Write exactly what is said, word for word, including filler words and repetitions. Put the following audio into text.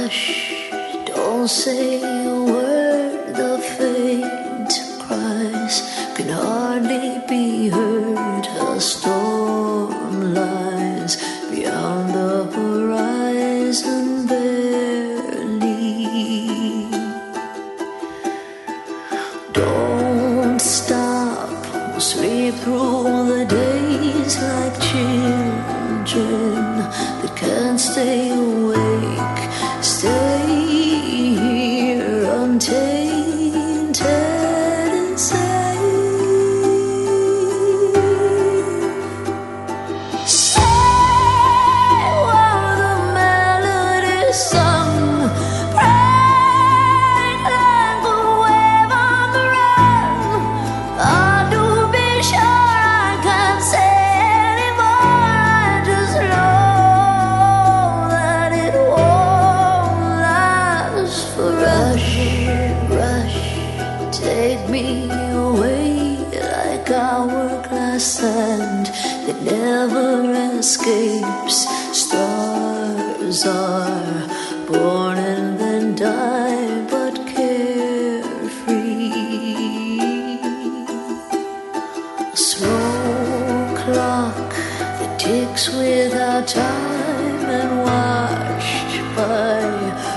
Hush, don't say a word, the faint cries can hardly be heard. A storm lies beyond the horizon barely. Don't stop, sleep through the days like children that can't stay awake. Stay here untainted and safe. Say while the melody sung, bright like a wave on the run. Oh, to be sure I can't say anymore. I just know that it won't last. For rush, rush, take me away like hourglass sand that never escapes. Stars are born and then die, but carefree. A slow clock that ticks without time and watched by